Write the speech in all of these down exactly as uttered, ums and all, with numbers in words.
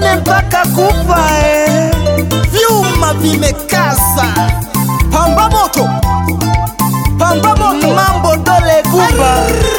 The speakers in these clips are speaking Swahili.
tupendane mpaka kufa eh. Vyuma vimekaza, pamba moto, pamba moto, mambo dole gumba.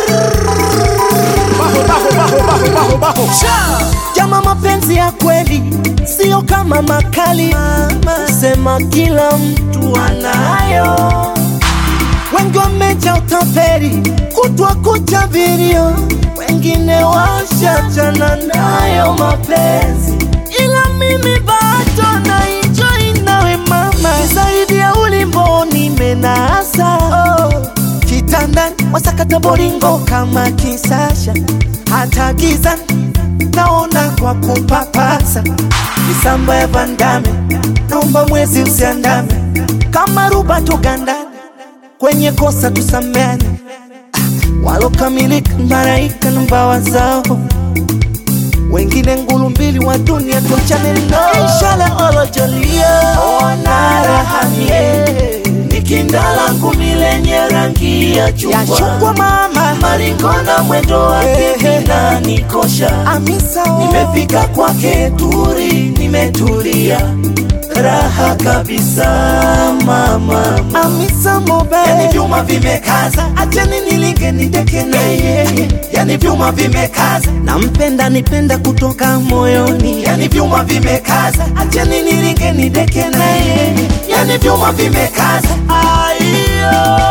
baho baho baho baho baho baho. Jama, mapenzi ya kweli sio kama makali, sema kila mtu anayo. Wengi wameja utapeli, kutwa kucha video, wengine washachana nayo mapenzi, ila mimi bado na enjoy nawe mama. Zaidi ya ulimbo nimenasa, oh. Kitandani wasakata boringo kama kisasha, hata gizani naona kwa kupapasa. Misamba ya Vandame, naomba mwezi usiandame, kama ruba tugandane, kwenye kosa tusameane. Ah, walokamilika malaika na mbawa zao, wengine ngulu mbili wa dunia tuachane nao. Inshallah olojolia ona rahamie, nikindalangu milenye rangi ya chungwa, chungwa mama, maringona mwendo wake vina nikosha. Amisa oh. Nimefika kwake turi, nimetulia raha kabisa mama. Amisa mobe, yani vyuma vimekaza, acheni nilinge nideke na yeye. Yani vyuma vimekaza, nampenda nipenda kutoka moyoni. Yani vyuma vimekaza, acheni nilinge nideke na yeye. Yani vyuma vimekaza, aiyo.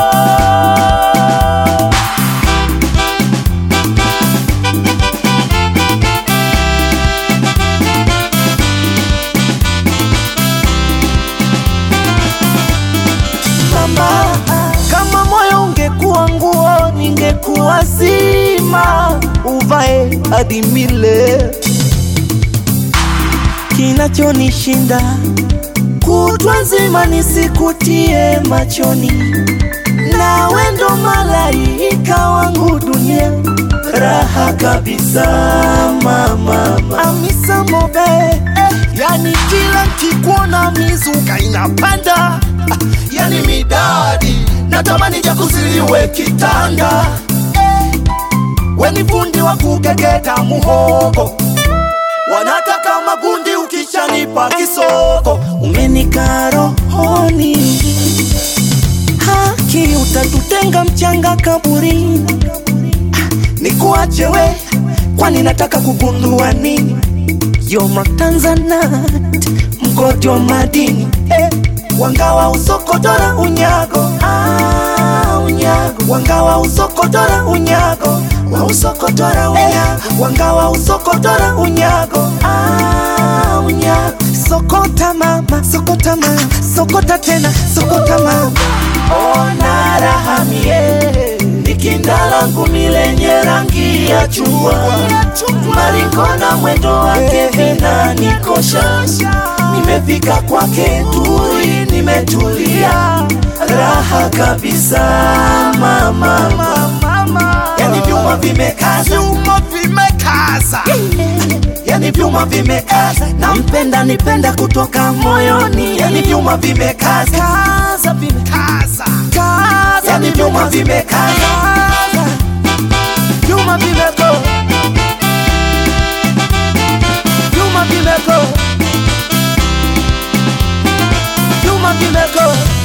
Kama moyo ungekuwa nguo, ningekuwa zima, uvae hadi milele. Kinachonishinda kutwa nzima nisikutie machoni, nawe ndo malaika wangu dunia, raha kabisa mama. Amisa mobe, eh, Yani kila nkikuona mizuka inapanda, ah, yani midadi natamani jakuziliwe kitanda. eh, Weni fundi wa kugegeta muhogo, wanataka magundi ukishanipa kisoko. umenika rohoni, haki utatutenga mchanga kaburini. Ah, nikuache we, kwani nataka kugundua nini? You're my Tanzanite, mgodi wa madini, eh. Wangawa usokotora unyago, ah, unyago. Wangawa usokotora unyago, wa usokotora unyago, eh. Wangawa usokotora unyago, ah, unyago. Sokota mama, sokota mama, sokota tena, sokota mama. Ona rahamie, nikindalangu milenye rangi ya chungwa, maringona mwendo wake vina nikosha. Nimefika kwake turi, nimetulia raha kabisa mama. Yani vyuma vimekaza, Vyuma vimekaza, yani vyuma vimekaza, nampenda nipenda kutoka moyoni. Yani vyuma vimekaza, kaza vimekaza, kaza, yani vyuma vimekaza, vyuma vimeko, vyuma vimeko, vyuma vimeko.